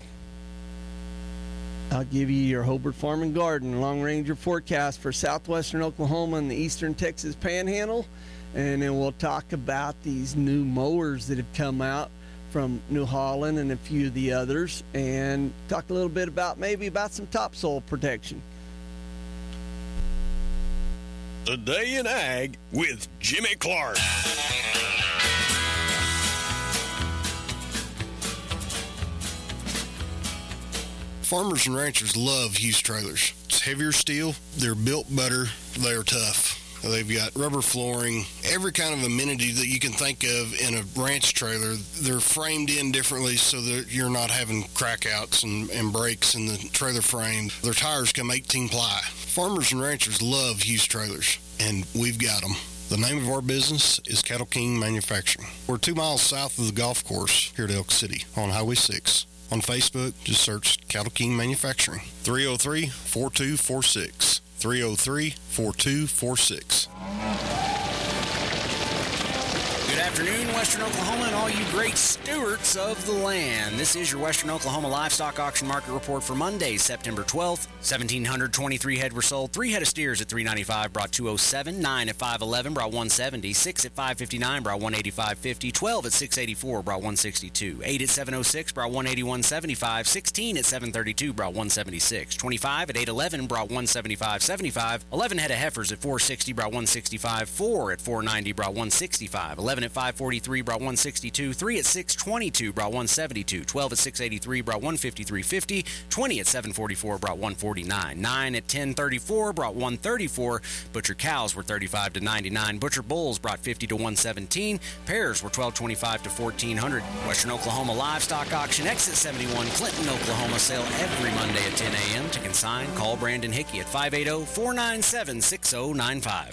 I'll give you your Hobart Farm and Garden Long Ranger forecast for southwestern Oklahoma and the eastern Texas Panhandle, and then we'll talk about these new mowers that have come out from New Holland and a few of the others, and talk a little bit about maybe about some topsoil protection.
Today in Ag with Jimmy Clark.
Farmers and ranchers love Hughes trailers. It's heavier steel, they're built better, they're tough. They've got rubber flooring, every kind of amenity that you can think of in a ranch trailer. They're framed in differently so that you're not having crackouts and, and breaks in the trailer frame. Their tires come eighteen ply. Farmers and ranchers love Hughes trailers, and we've got them. The name of our business is Cattle King Manufacturing. We're two miles south of the golf course here at Elk City on Highway six. On Facebook, just search Cattle King Manufacturing. three oh three, four two four six. three oh three, four two four six.
Good afternoon, Western Oklahoma, and all you great stewards of the land. This is your Western Oklahoma Livestock Auction Market Report for Monday, September twelfth. one thousand seven hundred twenty-three head were sold. Three head of steers at three ninety-five brought two oh seven. Nine at five eleven brought one seventy. Six at five fifty-nine brought one eighty-five fifty. Twelve at six eighty-four brought one sixty-two. Eight at seven oh six brought one eighty-one seventy-five. Sixteen at seven thirty-two brought one seventy-six. Twenty-five at eight eleven brought one seventy-five seventy-five. Eleven head of heifers at four sixty brought one sixty-five. Four at four ninety brought one sixty-five. Eleven at five forty-three brought one sixty-two. Three at six twenty-two brought one seventy-two. Twelve at six eighty-three brought one fifty-three fifty. Twenty at seven forty-four brought one forty-nine. Nine at ten thirty-four brought one thirty-four. Butcher cows were thirty-five to ninety-nine. Butcher bulls brought fifty to one seventeen. Pairs were twelve twenty-five to fourteen hundred. Western Oklahoma Livestock Auction, exit seventy-one, Clinton, Oklahoma. Sale every Monday at ten a.m. To consign, call Brandon Hickey at five eight zero, four nine seven, six zero nine five.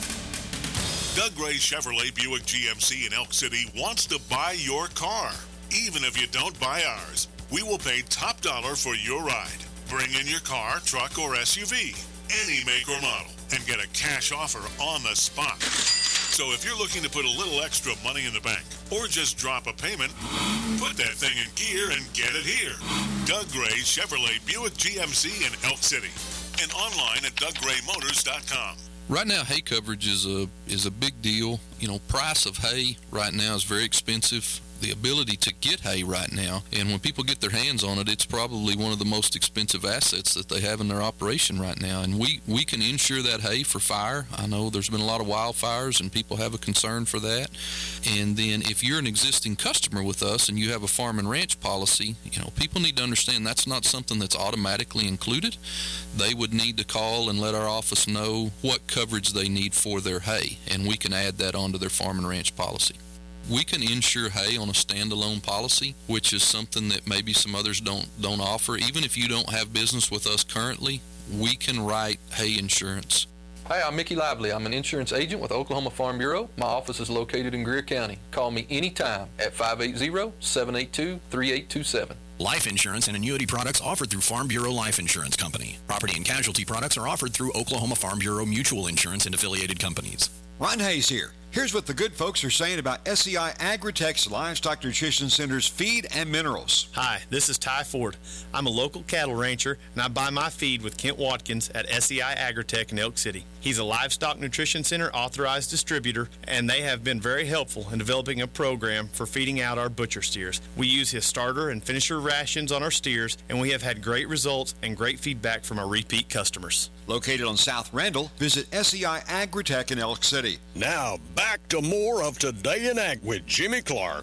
Doug Gray Chevrolet Buick G M C in Elk City wants to buy your car. Even if you don't buy ours, we will pay top dollar for your ride. Bring in your car, truck, or S U V, any make or model, and get a cash offer on the spot. So if you're looking to put a little extra money in the bank, or just drop a payment, put that thing in gear and get it here. Doug Gray Chevrolet Buick G M C in Elk City, and online at doug gray motors dot com.
Right now, hay coverage is a is a big deal. You know, price of hay right now is very expensive. The ability to get hay right now, and when people get their hands on it, it's probably one of the most expensive assets that they have in their operation right now. And we, we can insure that hay for fire. I know there's been a lot of wildfires, and people have a concern for that. And then if you're an existing customer with us and you have a farm and ranch policy, you know, people need to understand that's not something that's automatically included. They would need to call and let our office know what coverage they need for their hay, and we can add that onto their farm and ranch policy. We can insure hay on a standalone policy, which is something that maybe some others don't don't offer. Even if you don't have business with us currently, we can write hay insurance.
Hi, I'm Mickey Lively. I'm an insurance agent with Oklahoma Farm Bureau. My office is located in Greer County. Call me anytime at five eight zero, seven eight two, three eight two seven.
Life insurance and annuity products offered through Farm Bureau Life Insurance Company. Property and casualty products are offered through Oklahoma Farm Bureau Mutual Insurance and affiliated companies.
Ron Hayes here. Here's what the good folks are saying about S E I Agritech's Livestock Nutrition Center's feed and minerals.
Hi, this is Ty Ford. I'm a local cattle rancher, and I buy my feed with Kent Watkins at S E I Agritech in Elk City. He's a Livestock Nutrition Center authorized distributor, and they have been very helpful in developing a program for feeding out our butcher steers. We use his starter and finisher rations on our steers, and we have had great results and great feedback from our repeat customers.
Located on South Randall, visit S E I Agritech in Elk City.
Now, back to more of Today in Ag with Jimmy Clark.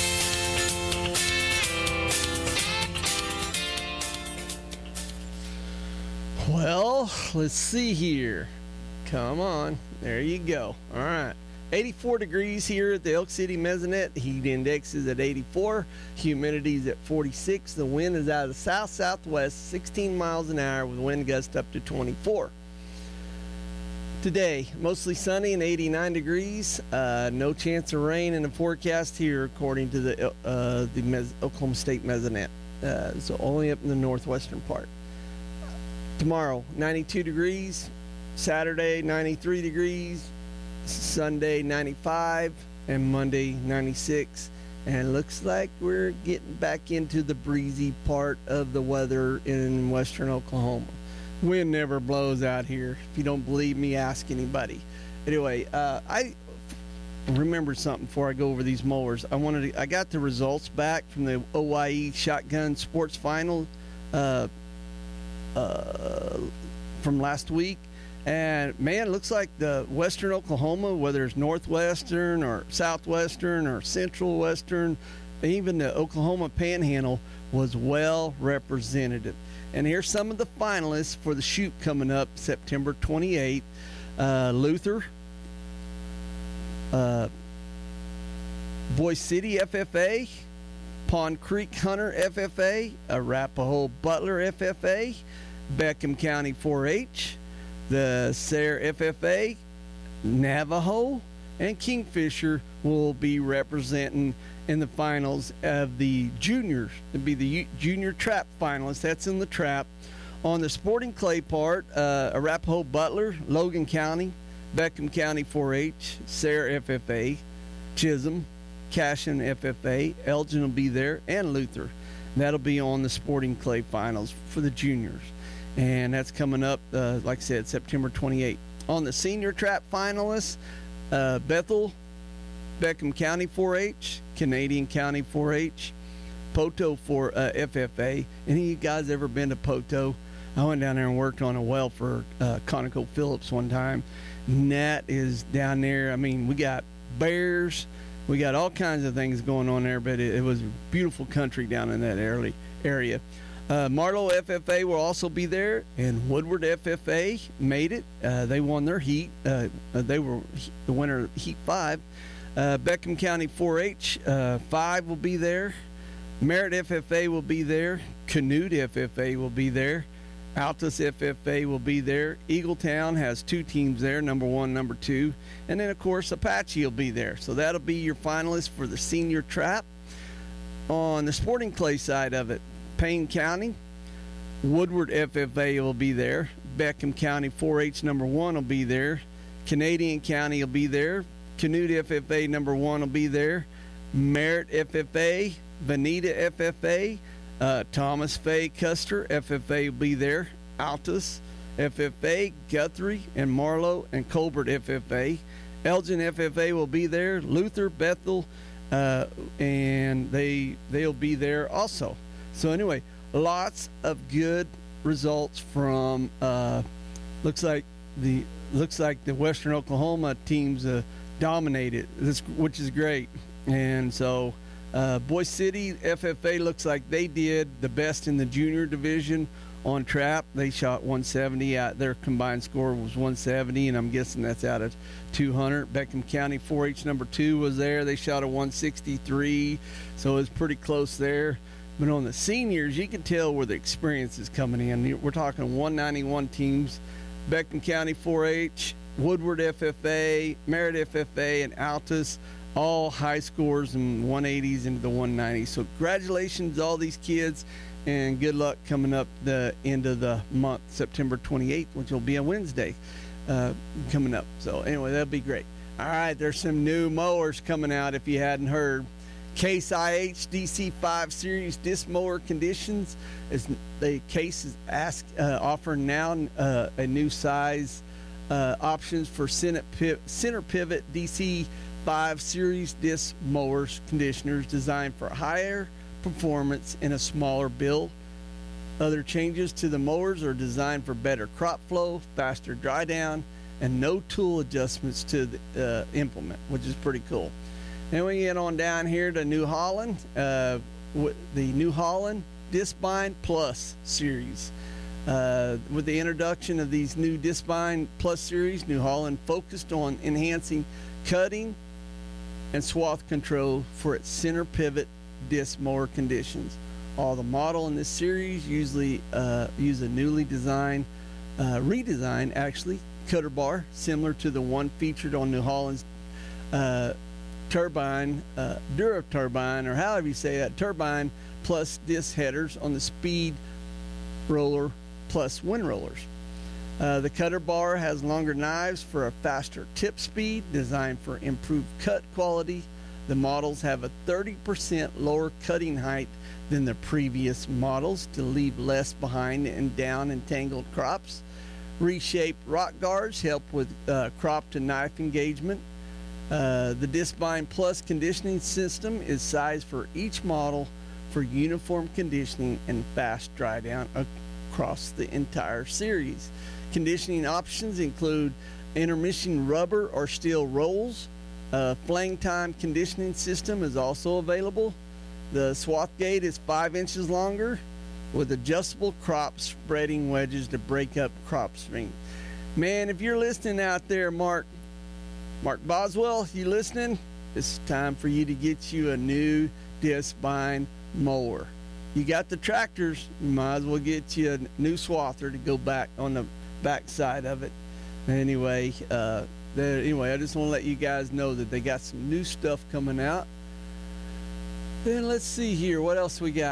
Well, let's see here. Come on. There you go. All right. eighty-four degrees here at the Elk City Mesonet. Heat index is at eighty-four. Humidity is at forty-six. The wind is out of the south-southwest, sixteen miles an hour with wind gust up to twenty-four. Today, mostly sunny and eighty-nine degrees. Uh, no chance of rain in the forecast here, according to the uh, the Mes- Oklahoma State Mesonet. Uh, so only up in the northwestern part. Tomorrow, ninety-two degrees. Saturday, ninety-three degrees. Sunday, ninety-five. And Monday, ninety-six. And looks like we're getting back into the breezy part of the weather in western Oklahoma. Wind never blows out here. If you don't believe me, ask anybody. Anyway, uh, I remember something before I go over these mowers. I wanted to, I got the results back from the O Y E Shotgun Sports Final uh, uh, from last week. And, man, it looks like the western Oklahoma, whether it's northwestern or southwestern or central western, even the Oklahoma Panhandle was well represented. And here's some of the finalists for the shoot coming up September twenty-eighth. Uh, Luther, uh, Boise City F F A, Pond Creek Hunter F F A, Arapahoe Butler F F A, Beckham County four H, the Sayre F F A, Navajo, and Kingfisher will be representing in the finals of the juniors. It'll be the junior trap finalists. That's in the trap. On the sporting clay part, uh, Arapahoe Butler, Logan County, Beckham County four H, Sayre F F A, Chisholm, Cashion F F A. Elgin will be there, and Luther. That'll be on the Sporting Clay Finals for the juniors. And that's coming up, uh, like I said, September twenty-eighth. On the senior trap finalists, uh, Bethel, Beckham County four H, Canadian County four H, Poto for uh, F F A. Any of you guys ever been to Poto? I went down there and worked on a well for uh, ConocoPhillips one time. And that is down there. I mean, we got bears. We got all kinds of things going on there, but it, it was a beautiful country down in that early area. Uh, Marlow F F A will also be there, and Woodward F F A made it. Uh, they won their heat. Uh, they were the winner of Heat five. Uh, Beckham County four H, uh, five will be there. Merritt F F A will be there. Canute F F A will be there. Altus F F A will be there. Eagletown has two teams there, number one, number two. And then, of course, Apache will be there. So that'll be your finalists for the senior trap. On the Sporting Clay side of it, Payne County, Woodward F F A will be there. Beckham County four H number one will be there. Canadian County will be there. Canute F F A number one will be there. Merritt F F A, Veneta F F A, uh, Thomas Fay Custer F F A will be there. Altus F F A, Guthrie and Marlow and Colbert F F A. Elgin F F A will be there. Luther, Bethel, uh, and they they'll be there also. So anyway, lots of good results from uh, looks like the looks like the Western Oklahoma teams uh, dominated this, which is great. And so uh, Boise City F F A looks like they did the best in the junior division on trap. They shot one seventy. Out their combined score was one seventy, and I'm guessing that's out of two hundred. Beckham County four H number two was there. They shot a one sixty-three, so it was pretty close there. But on the seniors, you can tell where the experience is coming in. We're talking one ninety-one teams. Beckham County four H, Woodward F F A, Merritt F F A, and Altus, all high scores and one eighties into the one nineties. So congratulations to all these kids, and good luck coming up the end of the month, September twenty-eighth, which will be a Wednesday uh, coming up. So anyway, that'll be great. All right, there's some new mowers coming out if you hadn't heard. Case I H D C five Series disc mower conditions. Is the Case is ask, uh, offering now uh, a new size uh, options for center, piv- center pivot D C five Series disc mowers conditioners designed for higher performance in a smaller build. Other changes to the mowers are designed for better crop flow, faster dry down, and no tool adjustments to the uh, implement, which is pretty cool. Then we get on down here to New Holland, uh, with the New Holland Discbind Plus series. Uh, with the introduction of these new Discbind Plus series, New Holland focused on enhancing cutting and swath control for its center pivot disc mower conditions. All the model in this series usually uh, use a newly designed, uh, redesigned actually, cutter bar, similar to the one featured on New Holland's uh, turbine, uh, Dura turbine, or however you say that, turbine plus disc headers on the Speed Roller plus wind rollers. Uh, the cutter bar has longer knives for a faster tip speed, designed for improved cut quality. The models have a thirty percent lower cutting height than the previous models to leave less behind and down entangled crops. Reshaped rock guards help with uh, crop to knife engagement. Uh, the Discbind Plus conditioning system is sized for each model for uniform conditioning and fast dry down across the entire series. Conditioning options include intermission rubber or steel rolls. A flang time conditioning system is also available. The swath gate is five inches longer with adjustable crop spreading wedges to break up crop string. Man, if you're listening out there, Mark, Mark Boswell, you listening? It's time for you to get you a new Discbind mower. You got the tractors, you might as well get you a new swather to go back on the back side of it. Anyway, uh, anyway, I just want to let you guys know that they got some new stuff coming out. Then let's see here, what else we got?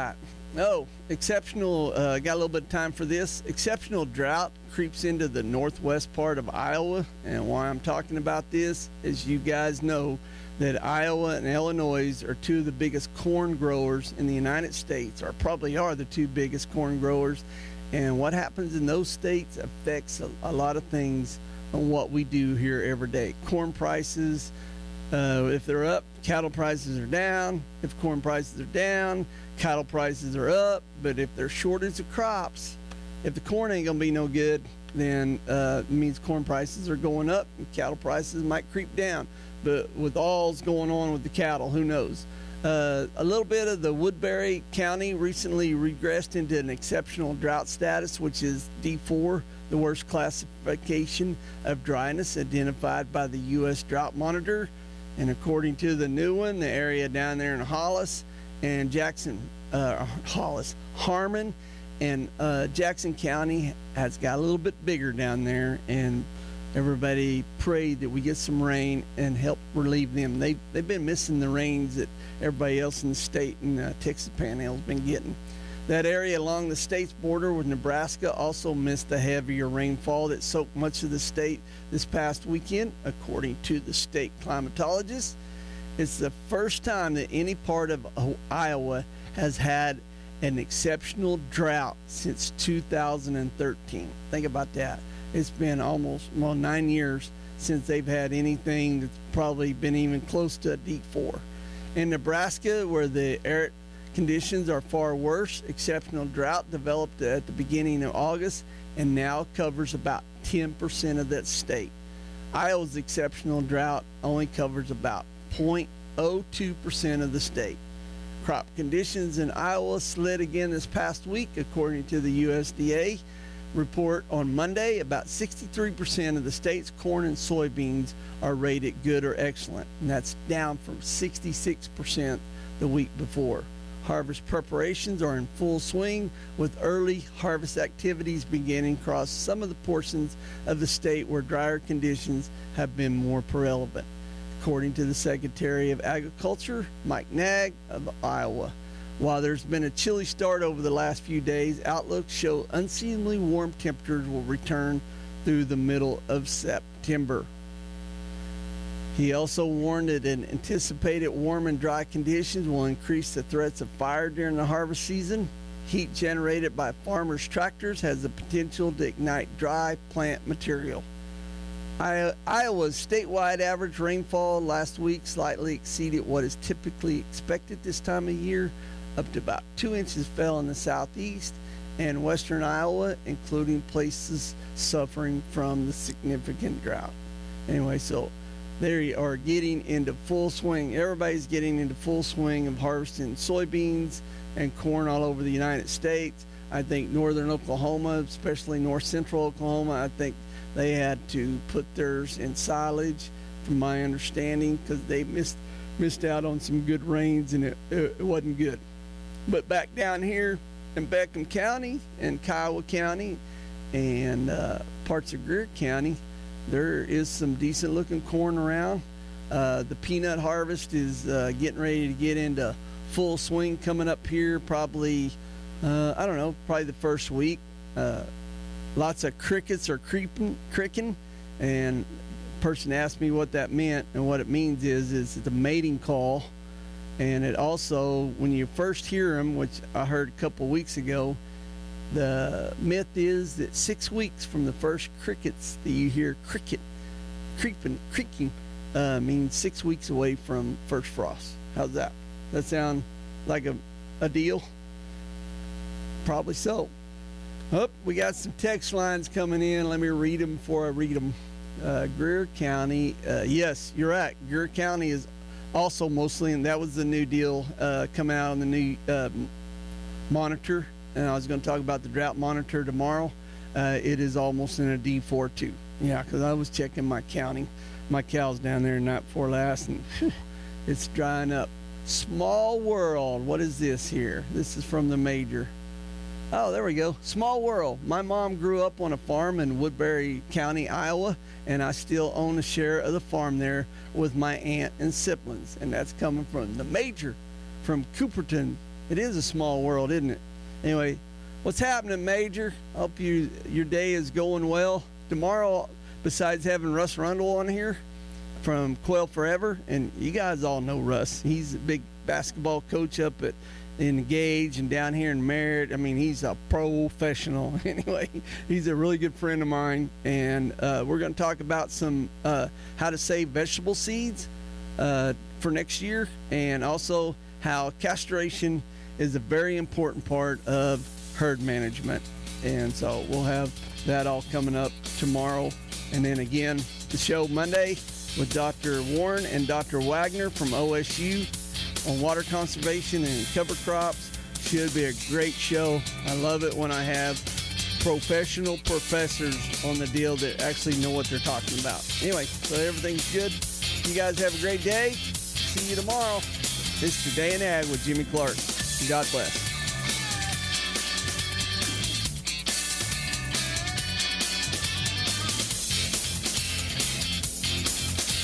Oh, exceptional. Uh, got a little bit of time for this. Exceptional drought creeps into the northwest part of Iowa. And why I'm talking about this is you guys know that Iowa and Illinois are two of the biggest corn growers in the United States, or probably are the two biggest corn growers. And what happens in those states affects a, a lot of things on what we do here every day. Corn prices, uh, if they're up, cattle prices are down. If corn prices are down, cattle prices are up. But if there's shortage of crops, if the corn ain't gonna be no good, then uh, it means corn prices are going up and cattle prices might creep down. But with all's going on with the cattle, who knows? Uh, a little bit of the Woodbury County recently regressed into an exceptional drought status, which is D four, the worst classification of dryness identified by the U S Drought Monitor. And according to the new one, the area down there in Hollis and Jackson, uh, Hollis, Harmon, and uh, Jackson County has got a little bit bigger down there, and everybody prayed that we get some rain and help relieve them. They, they've been missing the rains that everybody else in the state and uh, Texas Panhandle has been getting. That area along the state's border with Nebraska also missed the heavier rainfall that soaked much of the state this past weekend, according to the state climatologist. It's the first time that any part of Iowa has had an exceptional drought since two thousand thirteen. Think about that. It's been almost, well, nine years since they've had anything that's probably been even close to a D four. In Nebraska, where the arid conditions are far worse, exceptional drought developed at the beginning of August and now covers about ten percent of that state. Iowa's exceptional drought only covers about zero point zero two percent of the state. Crop conditions in Iowa slid again this past week, according to the U S D A report on Monday. About sixty-three percent of the state's corn and soybeans are rated good or excellent, and that's down from sixty-six percent the week before. Harvest preparations are in full swing, with early harvest activities beginning across some of the portions of the state where drier conditions have been more prevalent, according to the Secretary of Agriculture, Mike Nag of Iowa. While there's been a chilly start over the last few days, outlooks show unseasonably warm temperatures will return through the middle of September. He also warned that anticipated warm and dry conditions will increase the threats of fire during the harvest season. Heat generated by farmers' tractors has the potential to ignite dry plant material. Iowa's statewide average rainfall last week slightly exceeded what is typically expected this time of year. Up to about two inches fell in the southeast and western Iowa, including places suffering from the significant drought. Anyway, so they are getting into full swing. Everybody's getting into full swing of harvesting soybeans and corn all over the United States. I think northern Oklahoma, especially north central Oklahoma, I think they had to put theirs in silage, from my understanding, because they missed missed out on some good rains and it, it wasn't good. But back down here in Beckham County and Kiowa County and uh, parts of Greer County, there is some decent looking corn around. Uh, the peanut harvest is uh, getting ready to get into full swing coming up here, probably, uh, I don't know, probably the first week. Uh, lots of crickets are creeping, cricking, and a person asked me what that meant, and what it means is, is the mating call. And it also, when you first hear them, which I heard a couple weeks ago, the myth is that six weeks from the first crickets that you hear cricket, creeping, creaking, uh, means six weeks away from first frost. How's that? That sound like a, a deal? Probably so. Oh, we got some text lines coming in. Let me read them before I read them. Uh, Greer County, uh, yes, you're right. Greer County is also mostly, and that was the new deal uh, coming out on the new uh, monitor. And I was going to talk about the drought monitor tomorrow. Uh, it is almost in a D four too. Yeah, because I was checking my counting, my cows down there night before last, and whew, it's drying up. Small world. What is this here? This is from the major. Oh, there we go. Small world. My mom grew up on a farm in Woodbury County, Iowa, and I still own a share of the farm there with my aunt and siblings. And that's coming from the major from Cooperton, it is a small world, isn't it? Anyway, what's happening, Major? Hope you your day is going well. Tomorrow, besides having Russ Rundle on here from Quail Forever, and you guys all know Russ. He's a big basketball coach up at Engage and down here in Merritt. I mean, he's a professional. Anyway, he's a really good friend of mine, and uh, we're going to talk about some uh, how to save vegetable seeds uh, for next year, and also how castration is a very important part of herd management. And so we'll have that all coming up tomorrow, and then again the show Monday with Doctor Warren and Doctor Wagner from O S U on water conservation and cover crops. Should be a great show. I love it when I have professional professors on the deal that actually know what they're talking about. Anyway, so everything's good. You guys have a great day. See you tomorrow. This is Today in Ag with Jimmy Clark. God bless.